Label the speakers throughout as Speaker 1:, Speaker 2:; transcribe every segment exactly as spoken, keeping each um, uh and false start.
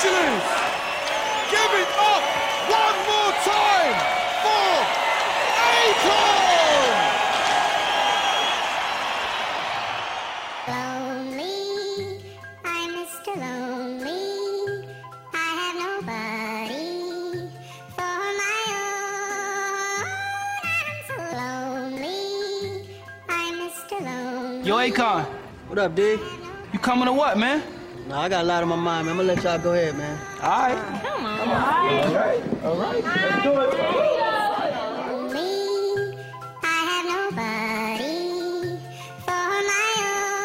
Speaker 1: Angeles. Give it up one more time for Akon!
Speaker 2: Lonely, I'm Mister Lonely. I have nobody for my own. I'm so lonely, I'm Mister Lonely.
Speaker 3: Yo, Akon.
Speaker 4: What up, D?
Speaker 3: You coming to what, man?
Speaker 4: No, I got a lot on my mind, man. I'm gonna let y'all go ahead, man.
Speaker 3: All right.
Speaker 2: Come on.
Speaker 3: All right. All right. Let's do it.
Speaker 2: Lonely, I have nobody for my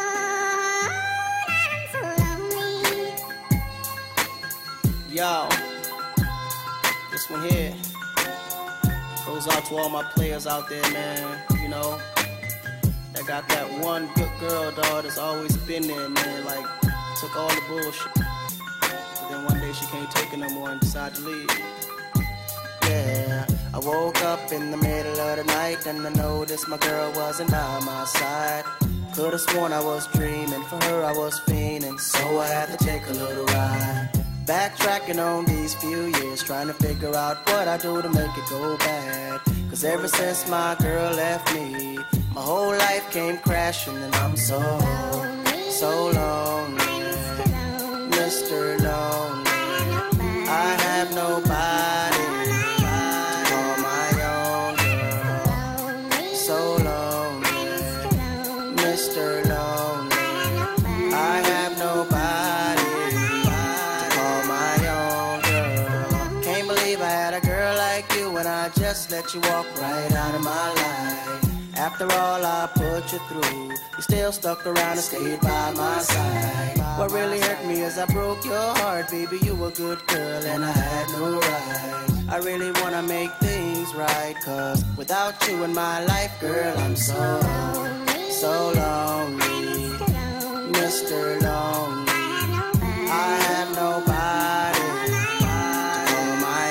Speaker 2: own. I'm so lonely.
Speaker 4: Yo, this one here goes out to all my players out there, man. You know, that got that one good girl, dog, that's always been there, man. Like, took all the bullshit. But then one day she can't take it no more and decided to leave. Yeah, I woke up in the middle of the night and I noticed my girl wasn't by my side. Could've sworn I was dreaming, for her I was fiending, so I had to take a little ride. Backtracking on these few years, trying to figure out what I do to make it go bad. Cause ever since my girl left me, my whole life came crashing and I'm so, so lonely. Mister Lonely, I have nobody for my own girl. So lonely, Mister Lonely, I have nobody to call my own girl. Can't believe I had a girl like you and I just let you walk right out of my life. After all I put you through, you still stuck around and stayed by my side. What really hurt me is I broke your heart, baby, you a good girl and I had no right. I really wanna make things right, cause without you in my life, girl, I'm so, so lonely. Mister Lonely, I have nobody to call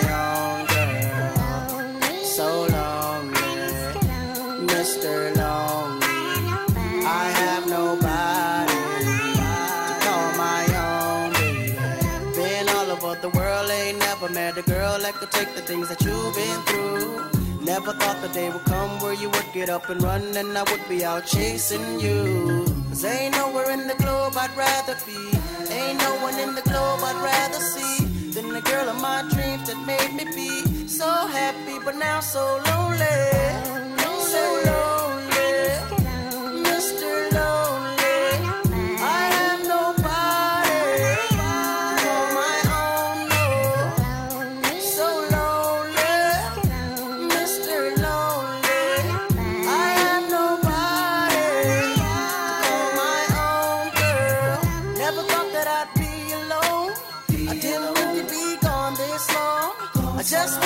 Speaker 4: my own girl. So lonely, Mister Lonely, I have nobody to call my own, baby. Been all over the world, ain't never met a girl that could take the things that you've been through. Never thought the day would come where you would get up and run and I would be out chasing you. Cause ain't nowhere in the globe I'd rather be, ain't no one in the globe I'd rather see than the girl of my dreams that made me be so happy but now so lonely. So lonely, Mister Lonely, I have nobody for my own, no. So lonely, Mister Lonely, I have nobody to call my own girl. Never thought that I'd be alone, I didn't think you'd be gone this long. I just